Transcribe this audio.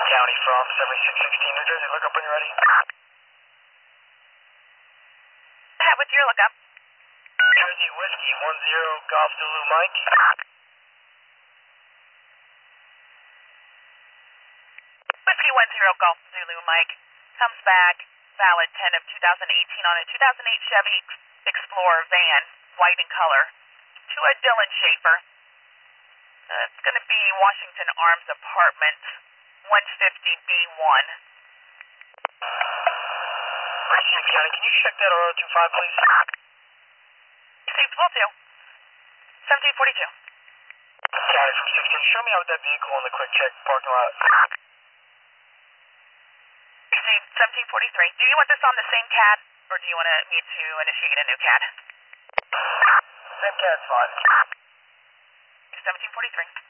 County from 7616 New Jersey. Look up when you're ready. What's your lookup? Jersey Whiskey 10 Golf Zulu Mike. Whiskey 10 Golf Zulu Mike. Comes back, valid 10 of 2018 on a 2008 Chevy Explorer van, white in color, to a Dylan Schaefer. It's going to be Washington Arms Apartment, 150B1. County, can you check that R025, please? Received, will do. 1742. County from 16, show me out with that vehicle in the quick check parking lot. Received, 1743. Do you want this on the same CAD, or do you want me to initiate a new CAD? Same CAD's fine. 1743.